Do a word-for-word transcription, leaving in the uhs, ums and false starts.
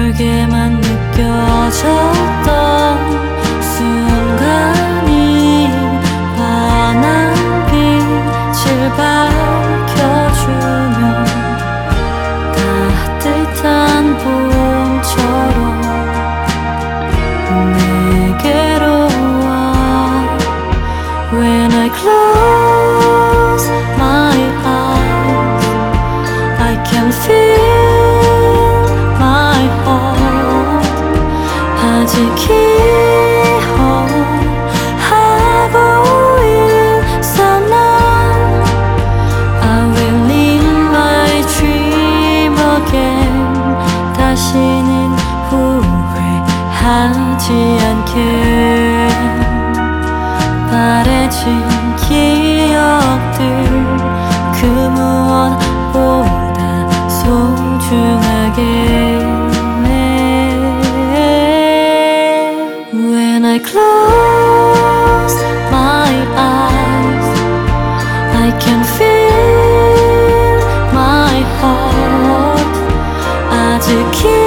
멀게만 느껴졌던 순간이 환한 빛을 밝혀주며 따뜻한 봄처럼 내게로 와. When I close my eyes, I can feel my heart. 아직 기억하고 있어 난. I will live my dream again. 다시는 후회하지 않게. 바래진 기억들 그 무엇보다 소중하게. When I close my eyes, I can feel my heart. 아직